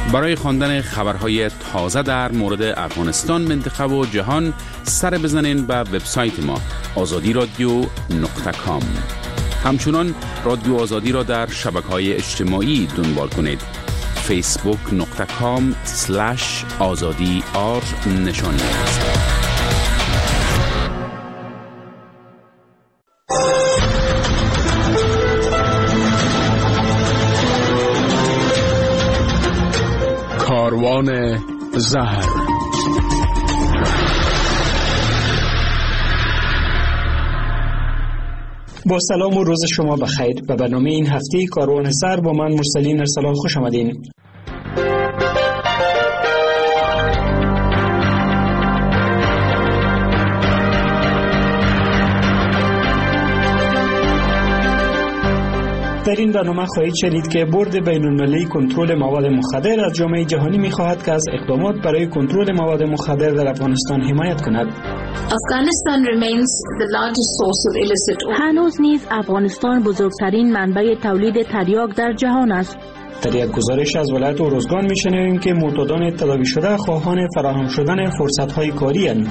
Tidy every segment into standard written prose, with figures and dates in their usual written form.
برای خواندن خبرهای تازه در مورد افغانستان، منطقه و جهان سر بزنین به وبسایت ما azadiradio.com. همچنان رادیو آزادی را در شبکه‌های اجتماعی دنبال کنید. facebook.com/azadi_r نشانی است. کاروان زهر. با سلام و روز شما بخیر. به برنامه این هفته کاروان زهر با من مرسلین ارسلان خوش آمدین. در این برنامه خواهید شنید که بورد بین‌المللی کنترل مواد مخدر از جامعه جهانی می‌خواهد که از اقدامات برای کنترل مواد مخدر در افغانستان حمایت کند. هنوز نیز افغانستان بزرگترین منبع تولید تریاک در جهان است. در یک گزارش از ولایت اروزگان می‌شنویم که معتادان تداوی شده خواهان فراهم شدن فرصت‌های کاری اند.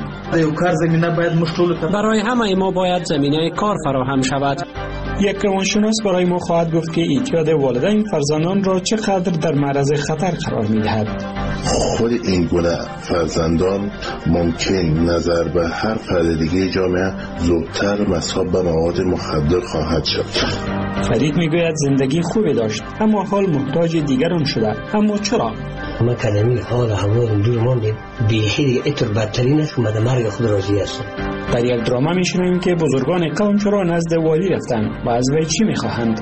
برای همه ما باید زمینه کار فراهم شود. یک روانشناس برای ما خواهد گفت که اعتیاد والدین فرزندان را چقدر در معرض خطر قرار می‌دهد. خود این گونه فرزندان ممکن نظر به هر فرد دیگه جامعه زودتر مصاب به مواد مخدر خواهد شد. فرید میگوید زندگی خوبی داشت اما حال محتاج دیگران شده. اما چرا؟ ما کلمی حال هوا دور ماندیم، بیخی دیگه اتر بدترین است، اومده مرگ خود راضی هستم. در یک دراما میشنویم که بزرگان قوم چرا نزد والی رفتن و از وی چی میخواهند.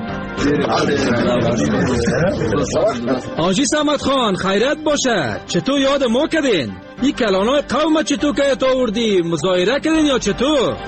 آجی سمت خان خیرت باشه، چطور یاد ما کردین؟ این کلانای قوم چطور که تا آوردی مظاهره کردین یا چطور؟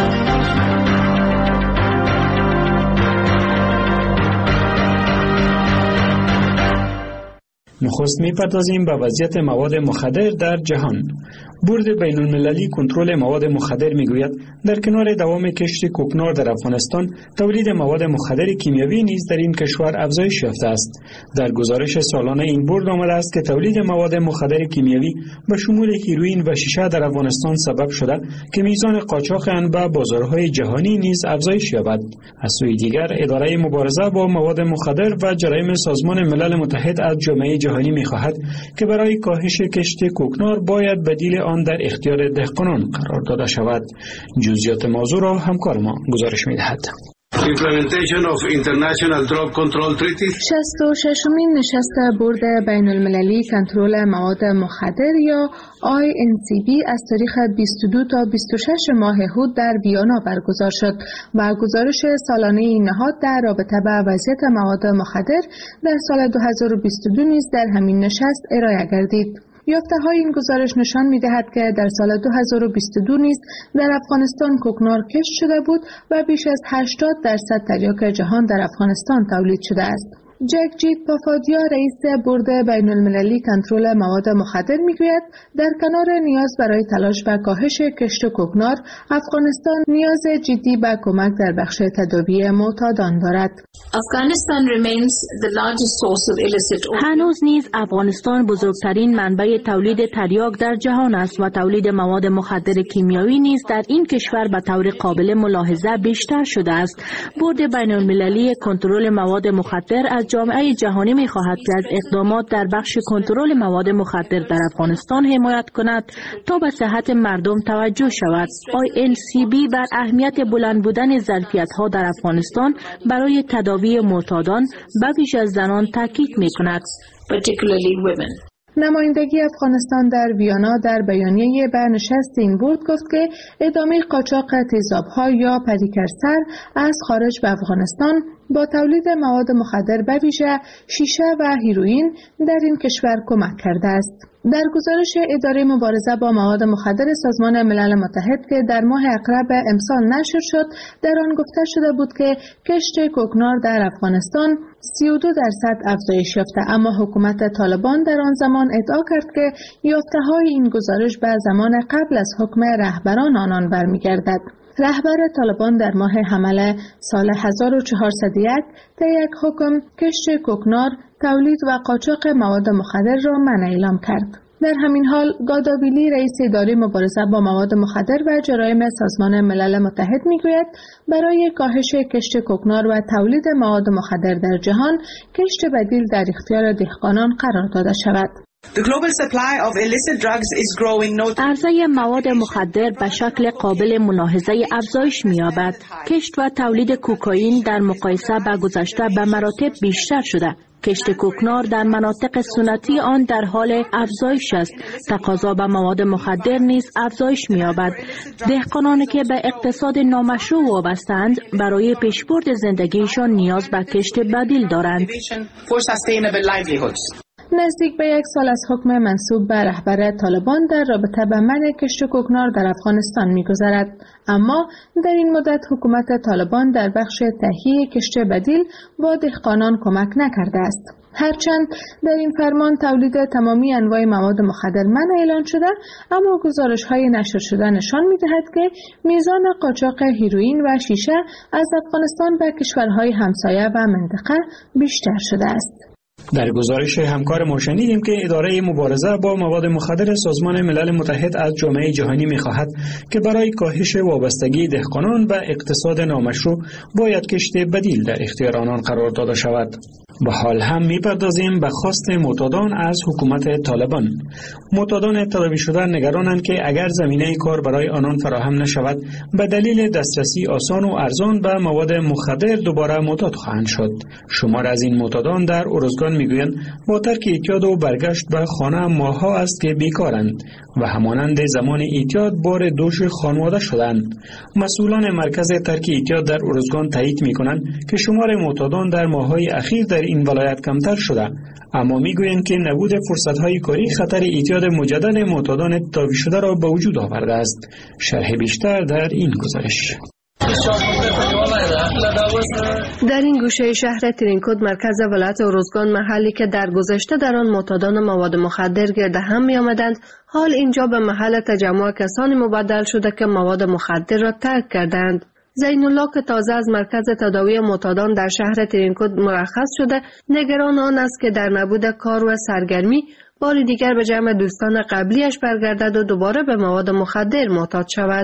نخست میپردازیم به وضعیت مواد مخدر در جهان. بورد بین‌المللی کنترل مواد مخدر میگوید در کنار دوام کشت کوکنار در افغانستان، تولید مواد مخدر کیمیاوی نیز در این کشور افزایش یافته است. در گزارش سالانه این بورد آمده است که تولید مواد مخدر کیمیاوی به شمول هیروئین و شیشه در افغانستان سبب شده که میزان قاچاق آن به بازارهای جهانی نیز افزایش یابد. از سوی دیگر اداره مبارزه با مواد مخدر و جرایم سازمان ملل متحد از جامعه جهانی می‌خواهد که برای کاهش کشت کوکنار باید بدیل آن در اختیار دهقانان قرار داده شود. جزئیات موضوع را همکار ما گزارش می‌دهد. Implementation of International Drug Control Treaty. 66مین نشست بورد بین‌المللی کنترل مواد مخدر یا INCB از تاریخ 22 تا 26 ماه هود در ویانا برگزار شد و گزارش سالانه این نهاد در رابطه با وضعیت مواد مخدر در سال 2022 نیز در همین نشست ارائه گردید. یافته‌های این گزارش نشان می‌دهد که در سال 2022 نیز در افغانستان کوکنار کشت شده بود و بیش از 80% تریاک جهان در افغانستان تولید شده است. جگجیت پافادیا رئیس بورد بین‌المللی کنترل مواد مخدر میگوید در کنار نیاز برای تلاش و کاهش کشت کوکنار، افغانستان نیاز جدی به کمک در بخش تداوی معتادان دارد. هنوز نیز افغانستان بزرگترین منبع تولید تریاک در جهان است و تولید مواد مخدر کیمیاوی نیز در این کشور به طور قابل ملاحظه بیشتر شده است. بورد بین‌المللی کنترل مواد مخدر از جامعه جهانی می‌خواهد که از اقدامات در بخش کنترل مواد مخدر در افغانستان حمایت کند تا به صحت مردم توجه شود. INCB بر اهمیت بلند بودن ظرفیت‌ها در افغانستان برای تداوی معتادان به ویژه زنان تاکید می‌کند. نمایندگی افغانستان در ویانا در بیانیه به نشست این بورد گفت که ادامه قاچاق تیزاب‌ها یا پریکرسر از خارج به افغانستان با تولید مواد مخدر به ویژه شیشه و هیروئین در این کشور کمک کرده است. در گزارش اداره مبارزه با مواد مخدر سازمان ملل متحد که در ماه اقرب امسال نشر شد، در آن گفته شده بود که کشت کوکنار در افغانستان 32% افزایش یافته، اما حکومت طالبان در آن زمان ادعا کرد که یافته‌های این گزارش به زمان قبل از حکم رهبران آنان برمیگردد. رهبر طالبان در ماه حمله سال 1401 در یک حکم کشت کوکنار، تولید و قاچاق مواد مخدر را منع اعلام کرد. در همین حال گاداویلی رئیس اداره مبارزه با مواد مخدر و جرایم سازمان ملل متحد میگوید برای کاهش کشت کوکنار و تولید مواد مخدر در جهان کشت بدیل در اختیار دهقانان قرار داده شود. عرضه مواد مخدر به شکل قابل ملاحظه افزایش می‌یابد. کشت و تولید کوکائین در مقایسه با گذشته به مراتب بیشتر شده. کشت کوکنار در مناطق سنتی آن در حال افزایش است. تقاضا به مواد مخدر نیز افزایش می‌یابد. دهقانانی که به اقتصاد نامشروع وابسته‌اند برای پیشبرد زندگیشان نیاز به کشت بدیل دارند. نزدیک به یک سال از حکم منسوب به رهبر طالبان در رابطه به منع کشت کوکنار در افغانستان می‌گذرد، اما در این مدت حکومت طالبان در بخش تهیه کشت بدیل با دهقانان کمک نکرده است. هرچند در این فرمان تولید تمامی انواع مواد مخدر منع اعلان شده، اما گزارش‌های نشر شده نشان می‌دهد که میزان قاچاق هیروئین و شیشه از افغانستان به کشورهای همسایه و منطقه بیشتر شده است. در گزارش همکار ما شنیدیم که اداره مبارزه با مواد مخدر سازمان ملل متحد از جامعه جهانی می‌خواهد که برای کاهش وابستگی دهقانان به اقتصاد نامشروع باید کشت بدیل در اختیار آنان قرار داده شود. به حال هم می‌پردازیم به خواست معتادان از حکومت طالبان. معتادان تداوی شده نگرانند که اگر زمینه کار برای آنان فراهم نشود به دلیل دسترسی آسان و ارزان به مواد مخدر دوباره معتاد خواهند شد. شمار از این معتادان در ارزگان میگویند با ترک اعتیاد و برگشت به خانه ماه‌ها است که بیکارند و همانند زمان اعتیاد بار دوش خانواده شدند. مسئولان مرکز ترک اعتیاد در ارزگان تایید می‌کنند که شمار معتادان در ماه‌های اخیر در این ولایت کمتر شده، اما میگویند که نبود فرصت‌های کاری خطر اعتیاد مجدد معتادان تداوی شده را به وجود آورده است. شرح بیشتر در این گزارش. در این گوشه شهر ترینکود مرکز ولایت ارزگان، محلی که در گذشته در آن معتادان مواد مخدر گرد هم می آمدند، حال اینجا به محل تجمع کسانی مبدل شده که مواد مخدر را ترک کردند. زین الله که تازه از مرکز تداوی معتادان در شهر ترینکود مرخص شده، نگران آن است که در نبود کار و سرگرمی بار دیگر به جمع دوستان قبلیش برگردد و دوباره به مواد مخدر معتاد شود.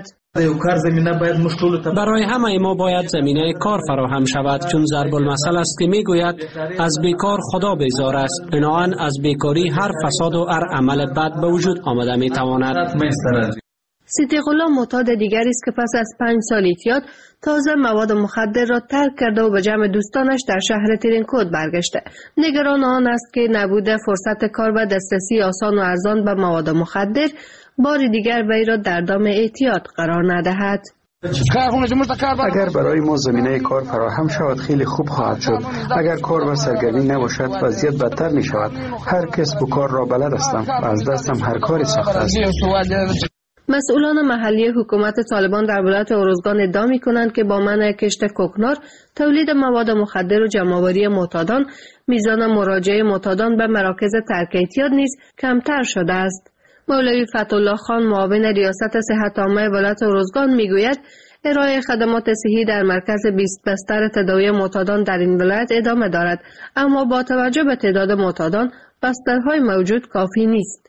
برای همه ما باید زمینه کار فراهم شود، چون ضرب المثل است که میگوید از بیکار خدا بیزار است. بنابراین از بیکاری هر فساد و هر عمل بد به وجود آمده میتواند. صدیق الله معتاد دیگری است که پس از 5 سال اعتیاد تازه مواد مخدر را ترک کرده و به جمع دوستانش در شهر ترینکود برگشته. نگران آن است که نبود فرصت کار و دسترسی آسان و ارزان به مواد مخدر بار دیگر وی را در دام اعتیاد قرار ندهد. اگر برای ما زمینه کار فراهم شود خیلی خوب خواهد شد. اگر کار و سرگرمی نباشد وضعیت بدتر می شود. هر کسب و کار را بلد هستم و از دستم هر کاری ساخته است. مسئولان محلی حکومت طالبان در ولایت ارزگان ادعا می‌کنند که با منع کشت کوکنار، تولید مواد مخدر و جمع‌آوری معتادان، میزان مراجعه معتادان به مراکز ترک اعتیاد نیز کمتر شده است. مولوی فتح‌الله خان، معاون ریاست صحت عامه ولایت ارزگان میگوید ارائه خدمات صحی در مرکز 20 بستر تداوی معتادان در این ولایت ادامه دارد، اما با توجه به تعداد معتادان بسترهای موجود کافی نیست.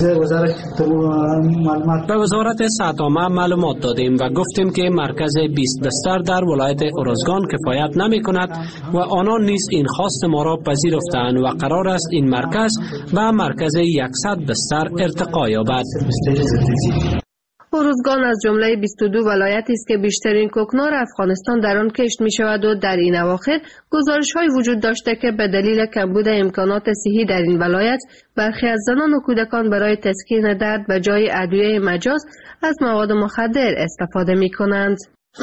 به وزارت صحت عامه معلومات دادیم و گفتیم که مرکز 20 بستر در ولایت ارزگان کفایت نمی کند و آنان نیز این خواست ما را پذیرفتند و قرار است این مرکز به مرکز 100 بستر ارتقا یابد. ارزگان از جمله 22 ولایتی است که بیشترین کوکنار افغانستان در آن کشت می شود و در این اواخر گزارش‌های وجود داشته که به دلیل کمبود امکانات صحی در این ولایت برخی از زنان و کودکان برای تسکین درد به جای ادویه مجاز از مواد مخدر استفاده می کنند.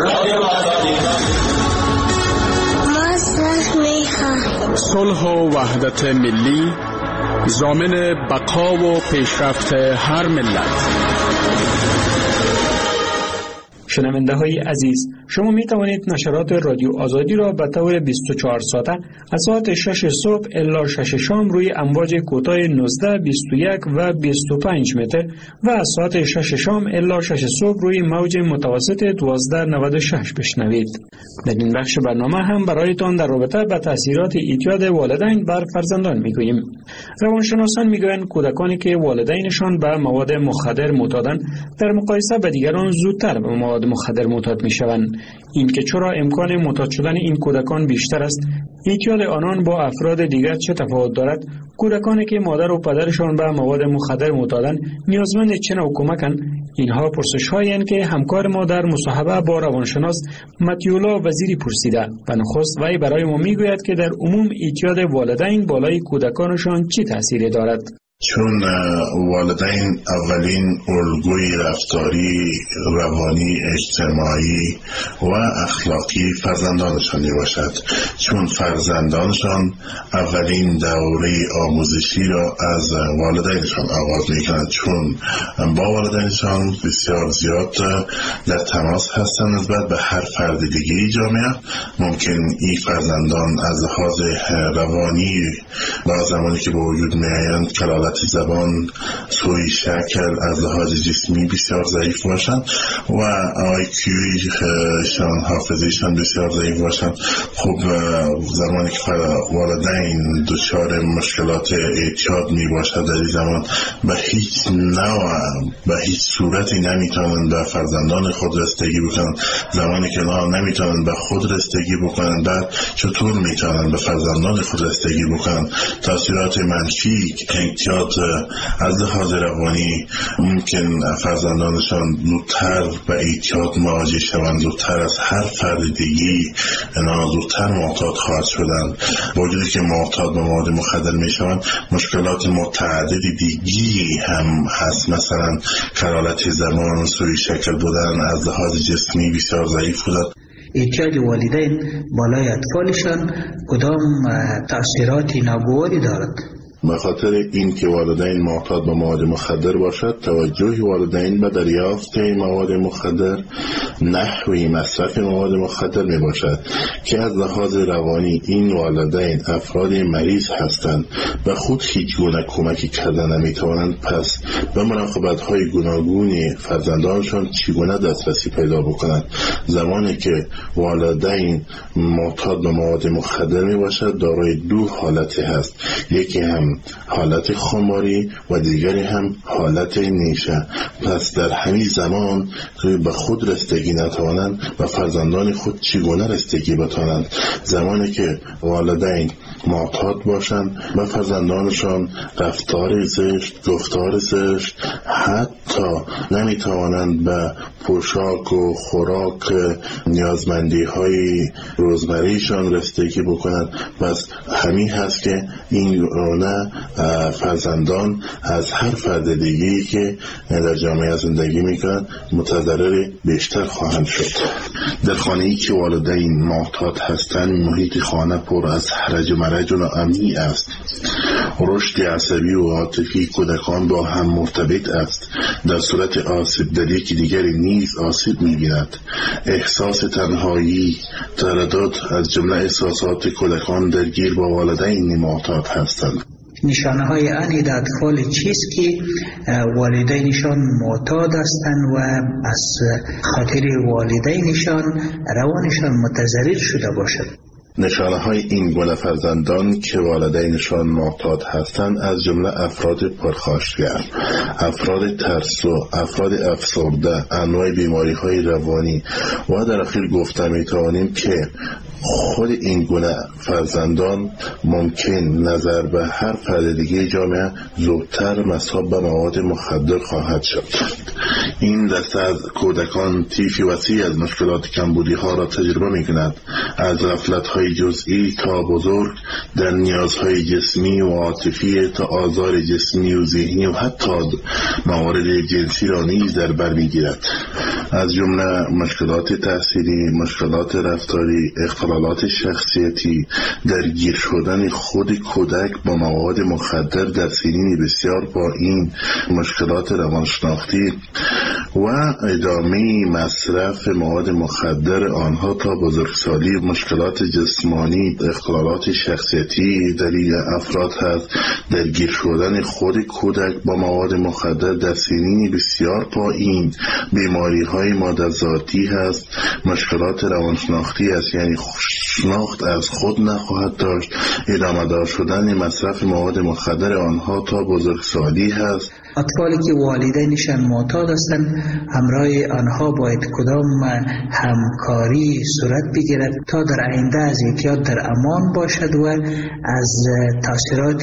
صلح و وحدت ملی ضامن بقا و پیشرفت هر ملت. شنونده های عزیز، شما می توانید نشرات رادیو آزادی را به طور 24 ساعته از ساعت 6 صبح الی 6 شام روی امواج کوتاه 19، 21 و 25 متر و از ساعت 6 شام الی 6 صبح روی موج متوسط 1296 بشنوید. در این بخش برنامه هم برایتان در رابطه با تاثیرات اعتیاد والدین بر فرزندان میگوییم. روانشناسان میگویند کودکانی که والدینشان به مواد مخدر معتادند در مقایسه با دیگران زودتر به مواد مخدر معتاد میشوند. این که چرا امکان معتاد شدن این کودکان بیشتر است؟ اعتیاد آنان با افراد دیگر چه تفاوت دارد؟ کودکانی که مادر و پدرشان به مواد مخدر معتادند نیازمند چه نوع کمکند؟ اینها پرسش‌هایی هستند که همکار ما در مصاحبه با روانشناس متیولا وزیری پرسیده و نخست وی برای ما میگوید که در عموم اعتیاد والدین بالای کودکانشان چه تأثیری دارد. چون والدین اولین الگوی رفتاری، روانی، اجتماعی و اخلاقی فرزندانشان می باشد. چون فرزندانشان اولین دوره آموزشی را از والدینشان آغاز می کنند، چون با والدینشان بسیار زیاد در تماس هستند نسبت به هر فرد دیگری جامعه. ممکن این فرزندان از لحاظ روانی با زمانی که به وجود می آیند زبان، سوی شکل، از لحاظ جسمی بسیار ضعیف باشند و آیکیوشان، حافظهشان بسیار ضعیف باشند. خب زمانی که والدین دچار مشکلات اعتیاد می باشد در این زمان به هیچ نوع، به هیچ صورتی نمیتونند به فرزندان خود رسیدگی بکنند. زمانی که نمیتونند به خود رسیدگی بکنند، بعد چطور میتونند به فرزندان خود رسیدگی بکنند؟ تاثیرات منفی اعتیاد از لحاظ روانی ممکن فرزندانشان زودتر به اعتیاد مواجه شوند، زودتر از هر فرد دیگی زودتر معتاد خواهد شدند. با وجودی که معتاد به مواد مخدر می شوند، مشکلات متعددی دیگی هم هست، مثلا کلالت زبان، سوی شکل بودن، از لحاظ جسمی بسیار ضعیف بودن. اعتیاد والدین بالای اطفالشان کدام تأثیراتی ناگواری دارد؟ به خاطر این که والدین معتاد به مواد مخدر باشد، توجه والدین به دریافت مواد مخدر، نحوی مصرف مواد مخدر می باشد که از لحاظ روانی این والدین افراد مریض هستند و خود هیچ گونه کمکی کردن نمی توانند. پس به مراقبت های گوناگون فرزندانشان چگونه دسترسی پیدا بکنند؟ زمانی که والدین معتاد به مواد مخدر می باشد، دارای دو حالت هست، یکی هم حالت خماری و دیگری هم حالت نیشه. پس در همین زمان که به خود رسیدگی نتوانند و فرزندان خود چگونه رسیدگی بتوانند؟ زمانی که والدین معتاد باشند و فرزندانشان رفتار زشت، گفتار زشت، حتی نمیتوانند به پوشاک و خوراک نیازمندی های روزمرهشان رسیدگی بکنند. پس همین هست که این رونه فرزندان از هر فرد دیگه‌ای که در جامعه زندگی میکنند متضرر بیشتر خواهند شد. در خانه‌ای که والدین معتاد هستند، محیط خانه پر از هرج و مرج و ناامنی است. رشد عصبی و عاطفی کودکان با هم مرتبط است. در صورت آسیب در یکی دیگری نیز آسیب می‌بیند. احساس تنهایی، تردد از جمله احساسات کودکان درگیر با والدین معتاد هستند. نشانه های آن در اطفال چیست که والدینشان معتاد هستند و از خاطر والدینشان روانشان متضرر شده باشد؟ نشانه های این گونه فرزندان که والدینشان معتاد هستند از جمله افراد پرخاشگر، افراد ترسو، افراد افسرده، انواع بیماری های روانی و در اخیر گفته می توانیم که خود این گونه فرزندان ممکن نظر به هر فرد دیگه جامعه زودتر مصاب به مواد مخدر خواهد شد. این دسته از کودکان طیفی وسیع از مشکلات کمبودی ها را تجربه می کند، از غفلت های نیازهای جزئی تا بزرگ در نیازهای جسمی و عاطفی تا آزار جسمی و ذهنی و حتی موارد جنسی را نیز در بر میگیرد. از جمله مشکلات تحصیلی، مشکلات رفتاری، اختلالات شخصیتی، درگیر شدن خود کودک با مواد مخدر در سنین بسیار پایین، مشکلات روانشناختی و ادامه مصرف مواد مخدر آنها تا بزرگسالی، مشکلات جسمانی، اختلالات شخصیتی در این افراد هست، درگیر شدن خود کودک با مواد مخدر در سنین بسیار پایین، بیماری های مادرزادی هست، مشکلات روانشناختی است، یعنی شناخت از خود نخواهد داشت، ادامه دار شدن مصرف مواد مخدر آنها تا بزرگسالی هست. اطفالی که والدینشان معتاد هستند، همراه آنها باید کدام همکاری صورت بگیرد تا در آینده از اعتیاد در امان باشد و از تاثیرات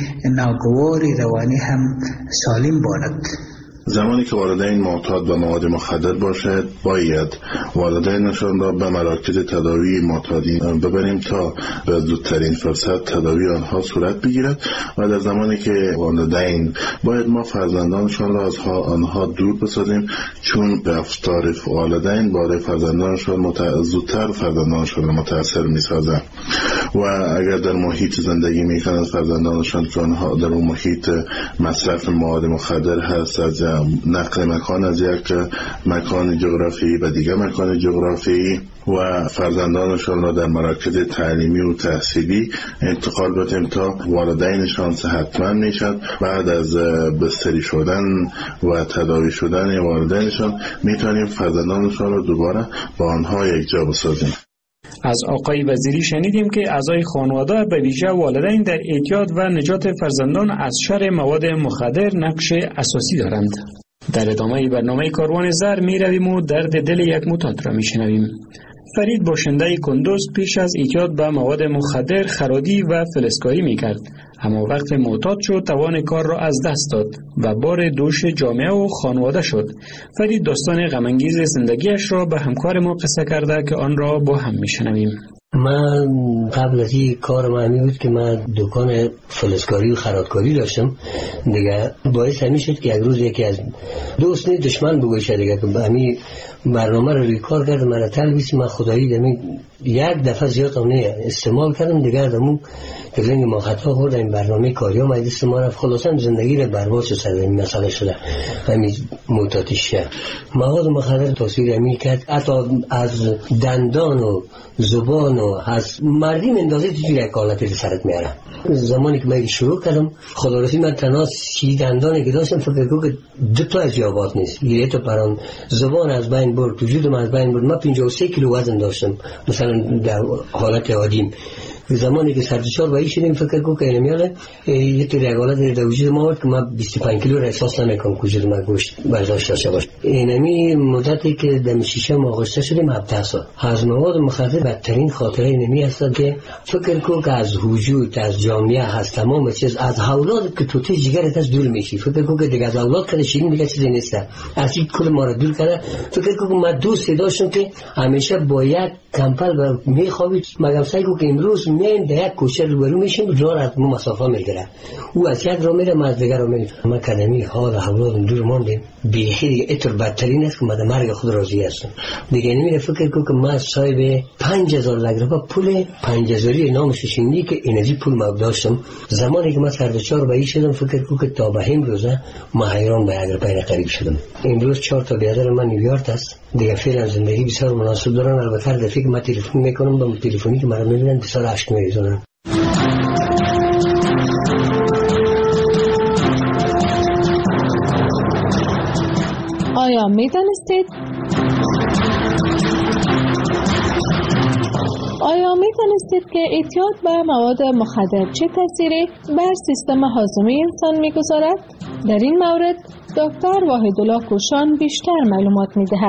ناگوار روانی هم سالم باشد. زمانی که والدین معتاد به مواد مخدر باشد، باید والدینشان را به مراکز تداوی معتادین ببریم تا به زودترین فرصت تداوی آنها صورت بگیرد و در زمانی که والدین باید ما فرزندانشان را از آنها دور بسازیم، چون رفتار والدین برای فرزندانشان زودتر فرزندانشان را متاثر می‌سازد و اگر در محیط زندگی می‌کنند فرزندانشان که آنها در اون محیط مصرف مواد مخدر هست، از نقل مکان از یک مکان جغرافیایی به دیگر مکان جغرافیایی و فرزندانشان را در مراکز تعلیمی و تحصیلی انتقال بدیم تا والدینشان صحتمند میشد. بعد از بستری شدن و تداوی شدن والدینشان میتونیم فرزندانشان را دوباره با آنها یک جا بسازیم. از آقای وزیری شنیدیم که اعضای خانواده به ویژه والدین در اعتیاد و نجات فرزندان از شر مواد مخدر نقش اساسی دارند. در ادامه برنامه کاروان زر می رویم و درد دل یک معتاد را می شنویم. فرید باشنده کندوز پیش از اعتیاد به مواد مخدر خرادی و فلزکاری می کرد، اما وقت معتاد شد توان کار را از دست داد و بار دوش جامعه و خانواده شد. فرید داستان غم‌انگیز زندگیش را به همکار ما قصه کرده که آن را با هم می شنویم. من قبل از این کار من همی بود که من دکان فلزکاری و خرادکاری داشتم دیگه. باعث همی شد که یک روز یکی از دوست دشمن بگوشه دیگه که همی برنامه رو ریکار کرد من تلویسی، من خدایی دمی یک دفعه زیاد همونه استعمال کردم دیگه دمو که زنگ ما خطا خورد این برنامه کاری هم استعمال رفت، خلاصا زندگی رو برباد شد سر این مسئله شده همی معتادیش کرد. مواد مخدر تاثیر همی کرد حتی از دندان و زبان و از مردی مندازه تو یک حالتی رو سرت میاره. زمانی که من شروع کردم خدا رسی من تنها 30 دندانی که داشتم فکر کنم که 2 تا از جوابات نیست، یه تا پران زبان از بین برد، وجودم از بین برد. من 53 کیلو وزن داشتم مثلا در حالت عادیم. زمانی که سردچار بایی شدیم فکر کنم که اینمیاله یه طور یک حالت در وجود ما بود که من 25 کیلو را احساس نمیکنم که وجود من گوشت برداشت داشته باشه. اینمی مدتی که در ششم آغوش شدیم 17 سال. از مواد مخدر بدترین خاطره اینمی هست که فکر کنم که از وجود از جامعه از تمام چیز از اولاد که تو جگرت از دور میشی. فکر کنم که دیگه از اولاد کده شیرین دیگه چیزی نیست. از این کل ما را دور کرده. فکر کنم من دوست داشتم که همیشه با یک کمپل میخوابید مگم سعی کنم که امروز میایم در یک کوچه روبرو میشیم راه از ما مسافه میگیره، او از یک راه میره ما از دیگر راه میریم. ما کدمی حال اولادم دور ماندیم بیخی دیگه اتر بدترین است که من در مرگ خود راضی هستم دیگه. نمیره فکر کنم که من صاحب 5000 لگربه پول 5000 نامش شنیدی که انرژی پول ما داشتم. زمانی که من سردچار بایی شدم فکر کنم که تا به امروزه ما حیران به یک رپای قریب شدم. امروز 4 تا برادر من نیویورک است دیگه، فعلا زندگی بسیار مناسب دارن. البته دفعه که من تلفن میکنم با تلفنی که مرا میبینن بسیار عشق میریزونن. آیا میدانستید که اعتیاد به مواد مخدر چه تأثیری بر سیستم هاضمه انسان میگذارد؟ در این مورد دکتر واحدالله کوشان بیشتر معلومات میدهد.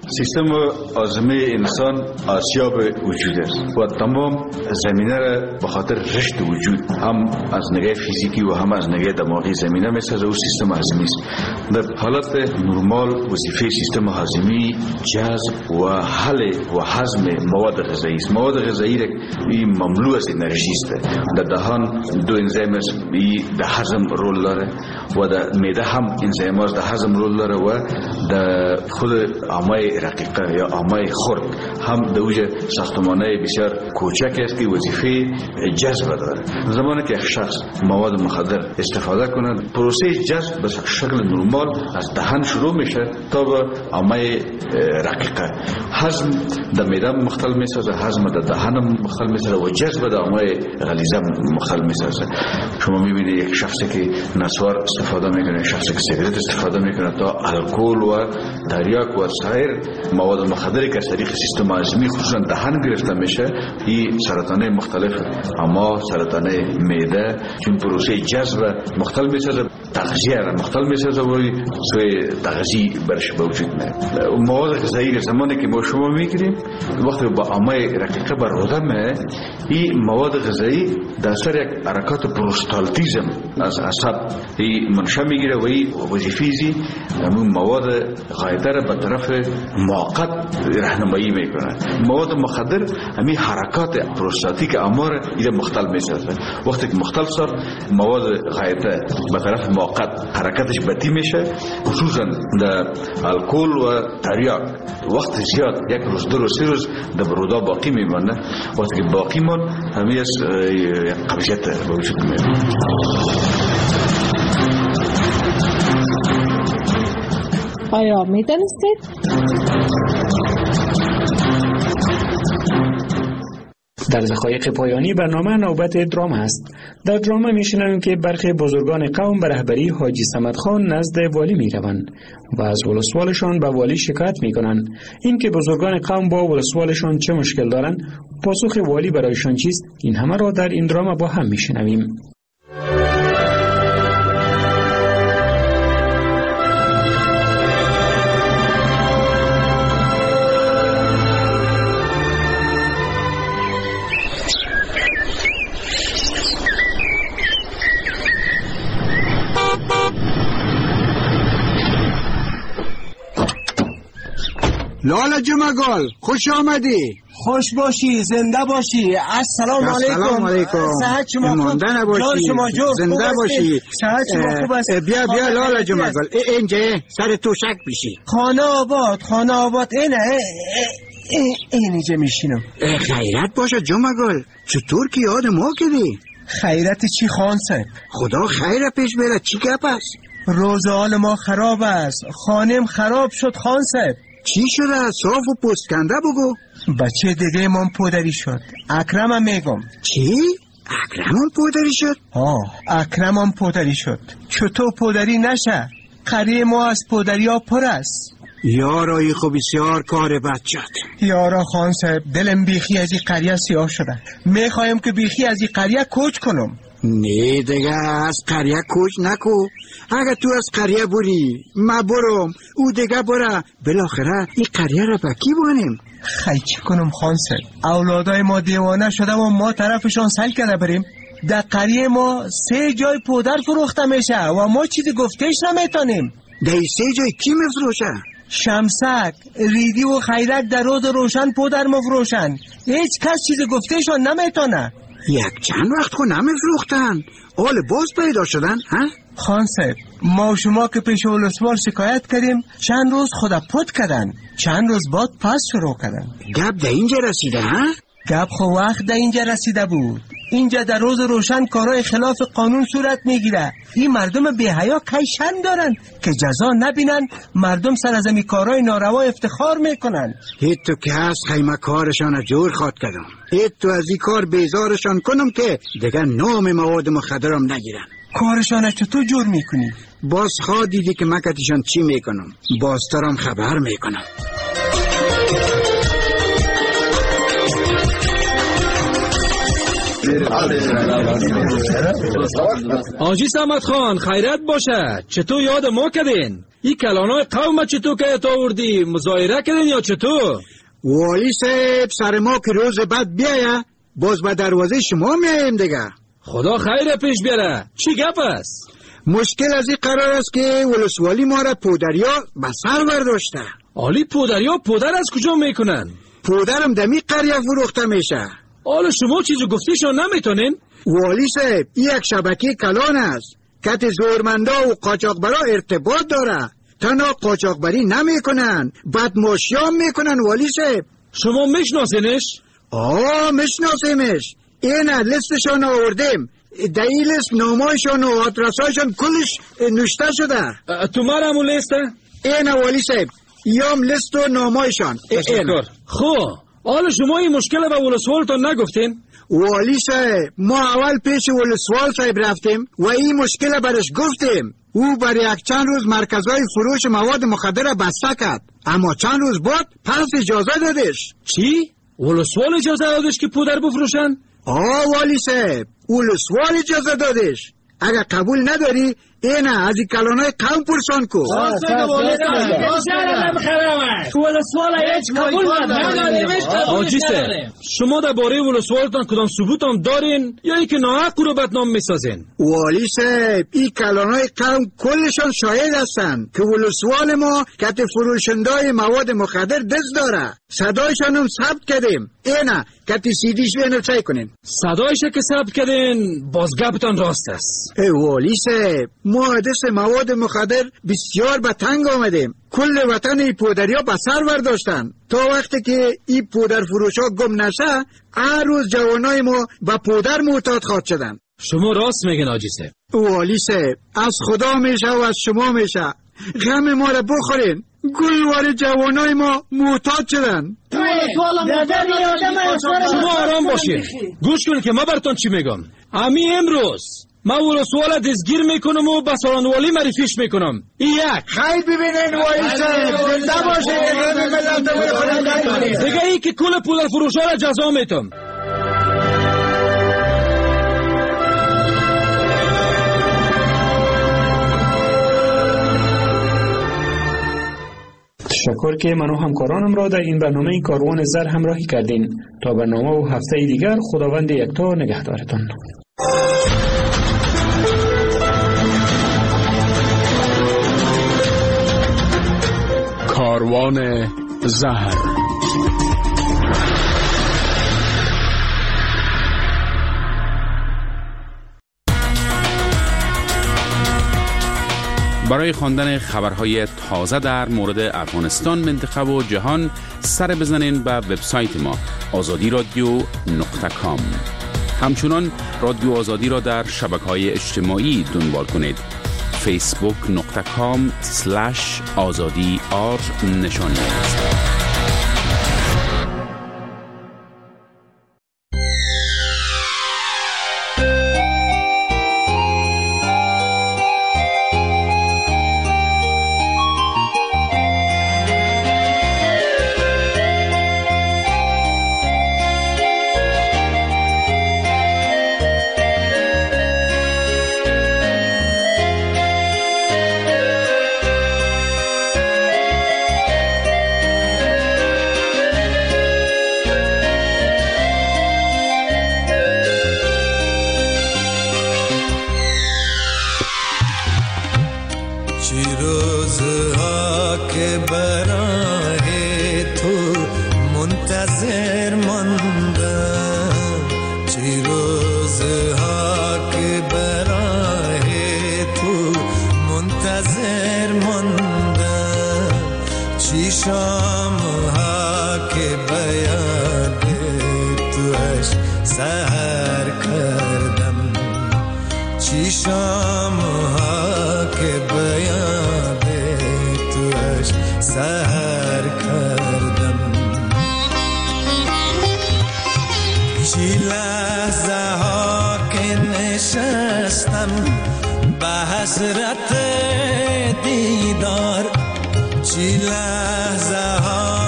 سیستم هاضمه انسان آسیاب وجود است و تمام زمینه را به خاطر رشد وجود هم از نگاه فیزیکی و هم از نگاه دماغی زمینه میسازه و سیستم هاضمی است. در حالت نرمال وظیفه سیستم هاضمی جذب و حل و هضم مواد غذایی است. مواد غذایی این مملو از انرژی است. در دهان دو انزیم است، این در هضم رول داره و در معده هم انزیم است در هضم رول داره و در خود آمای رقیقه یا آمای خرد هم در اوج ساختمانه بسیار کوچک است که وظیفه جذب داره. زمانی که یک شخص مواد مخدر استفاده کنه، پروسه جذب به شکل نرمال از دهان شروع میشه تا به آمای رقیقه. هضم در معده مختل میسازه، هضم در دهان مختل میسازه و جذب در آمای غلیظه مختل میسازه. شما میبینید یک شخصی که نسوار استفاده میکنه، شخصی که سیگارت استفاده میکنه تا الکل و تریاک و سایر مواد مخدری که از طریق سیستم هاضمی خصوصا دهان گرفته میشه، این سرطانه مختلف اما سرطانه معده چون پروسه جذب مختل میسازه، تغذیه را مختل میسازه و سوی تغذیه برش به وجود میاد. مواد غذایی زمانی که ما شما میگیریم وقتی با آمای رقیقه بر آدم، این مواد غذایی در اثر یک حرکات پروستالتیزم از عصب این منشأ میگیره و این وظیفه همون مواد غایطه را به طرف موقت راهنمایی میکنه. مواد مخدر همین حرکات پروستاتیک آمار این مختل میسازه. وقتی که مختل شد مواد غایطه به طرف موقت حرکتش بدی میشه، خصوصا در الکل و تریاک وقت زیاد یک روز دو روز سه روز در رودا باقی میمانه. وقتی که باقی مون همین از قبضیت به وجود میاد. آیا میدانستید؟ در دقایق پایانی برنامه نوبت درام است. در درام میشنویم که برخی بزرگان قوم به رهبری حاجی صمد خان نزد والی میروند و از ولسوالشان به والی شکایت میکنند. این که بزرگان قوم با ولسوالشان چه مشکل دارند، پاسخ والی برایشان چیست، این همه را در این درام با هم میشنویم. لالا جمگل خوش آمدی. خوش باشی، زنده باشی. السلام علیکم. السلام علیکم. صحت شما مانده نباشی، زنده باشی. صحت شما خوب است. بیا لالا جمگل اینجا سر توشک بشی. خانه آباد اینجا میشینم. خیرت باشه جمگل، چطور که یاد ما کردی؟ خیرت چی خان صاحب؟ خدا خیر پیش بره. چی گپ است؟ روز حال ما خراب است، خانم خراب شد خان صاحب. چی شده؟ صاف و پستکنده بگو. بچه دیگه من پدری شد. اکرمم میگم. چی؟ اکرمم پدری شد؟ اکرمم پدری شد. چطور پدری نشه؟ قریه ما از پدری ها پر است. یارایی خب بسیار کار بد شد. یارا خان صاحب دلم بیخی از این قریه سیاه شده. میخوایم که بیخی از این قریه کوچ کنم. نه دیگه از قریه کوچ نکو. اگه تو از قریه بری ما برم او دیگه بره، بالاخره این قریه را با کی بانیم؟ خیلی چی کنم خان صاحب؟ اولادای ما دیوانه شده و ما طرفشان سل کرده بریم. در قریه ما 3 جای پودر فروخته میشه و ما چیزی گفتش نمیتونیم. در 3 جای کی میفروشه؟ شمسک، ریدی و خیرک در روز روشن پودر مفروشن. هیچ کس چیزی گفتشان نمیتونه. یک چند وقت خو نمیفروختن، حال باز پیدا شدن ها؟ خان صاحب ما و شما که پیش ولسوال شکایت کردیم، چند روز خدا پود کردن، چند روز بعد پس شروع کردن. گپ در اینجا رسیده ها؟ گپ خو وقت در اینجا رسیده بود. اینجا در روز روشن کارهای خلاف قانون صورت میگیره. این مردم بی‌حیا کیشن دارن که جزا نبینن، مردم سر از این کارهای ناروا افتخار میکنن. هیچ تو که هست خیمه کارشان جور خواد کردم. هیچ تو از این کار بیزارشان کنم که دیگر نام مواد مخدرم نگیرن. کارشان چطور جور میکنی؟ باز خواه دیدی که مکتشان چی میکنم، باز ترم خبر میکنم. آجی سمت خان خیرت باشه. چطور یاد ما کردین؟ این کلانای قوم چطور که تا آوردی مظاهره کردین یا چطور؟ والی صاحب سر ما که روز بعد بیایه باز به دروازه شما میاییم دیگه. خدا خیر پیش بیاره. چی گپ است؟ مشکل از این قرار است که ولسوالی ما را پودریا به سر برداشته. آلی پودریا پودر از کجا میکنن؟ پودرم دمی قریه فروخته میشه. آلا شما چیزو گفتیشان نمیتونین؟ والی صاحب این یک شبکه کلان است که زورمندا و قاچاقبرا ارتباط داره. تنها قاچاقبری نمیکنن بدماشیام میکنن. والی صاحب شما میشناسینش؟ میشناسیمش. این لیستشان آوردیم. در این لیست نامایشان و آدرسایشان کلش نوشته شده. تو مرمون لیسته؟ این والی صاحب یام لیست و نامایشان. خب حالا شما این مشکل به ولسوالتان نگفتین؟ والی صاحب ما اول پیش ولسوال صاحب رفتیم و این مشکل برش گفتیم. او برای یک چند روز مرکزهای فروش مواد مخدر بسته کرد، اما چند روز بعد پس اجازه دادش. چی؟ ولسوال اجازه دادش که پودر بفروشن؟ والی صاحب ولسوال اجازه دادش. اگر قبول نداری اینه از این کلانای قوم پرسان کو. آجیسه شما در باره ولسوالتان کدام ثبوت هم دارین یا ای که ناحق رو بدنام میسازین؟ والی صاحب این کلانای قوم کلشان شاهد هستن که ولسوال ما کت فروشندای مواد مخدر دست داره. صدایشان هم ثبت کردیم. اینه کت سیدیش بینو چای کنین. صدایش که ثبت کردین باز گپتان راست است. والی صاحب ما دست مواد مخدر بسیار به تنگ آمدیم. کل وطن ای پودریا به سر برداشتن. تا وقتی که این پودر فروشا گم نشه هر روز جوانای ما به پودر معتاد خواد شدن. شما راست میگن آجی صاحب. والی صاحب از خدا میشه و از شما میشه. غم ما را بخورین. گلوار جوانای ما معتاد شدن. شما آرام باشین. گوش کنین که ما براتون چی میگم. امی امروز ما ولسوال دستگیر میکنم و به سالانوالی معرفیش میکنم. این یک خیلی ببینین والی صاحب زنده باشه. دیگه ای که کل پودر فروشا را جزا میتم. تشکر که من و همکارانم را در این برنامه کاروان زر همراهی کردین. تا برنامه و هفته دیگر خداوند یکتا نگهدارتان. کاروان زهر. برای خواندن خبرهای تازه در مورد افغانستان، منطقه و جهان سر بزنین به وبسایت ما azadi.radio.com. همچنان رادیو آزادی را در شبکه‌های اجتماعی دنبال کنید. facebook.com/azadi_r نشان دهید.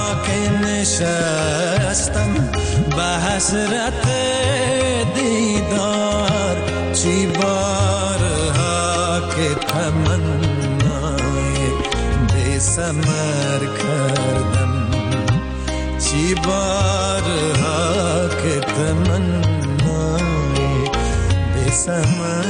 حسرت دیدار دار چی بارها که تمنای بی ثمر کردم چی بارها که تمنای بی ثمر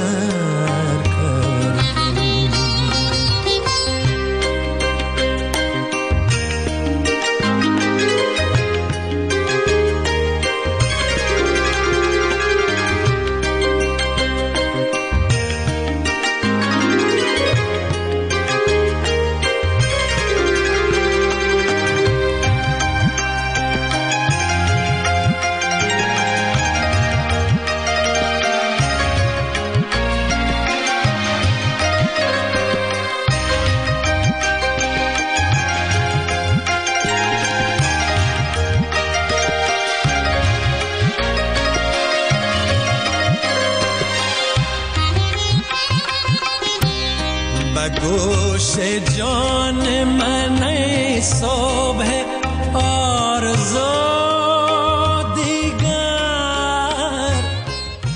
گوش جان من صبح آرزو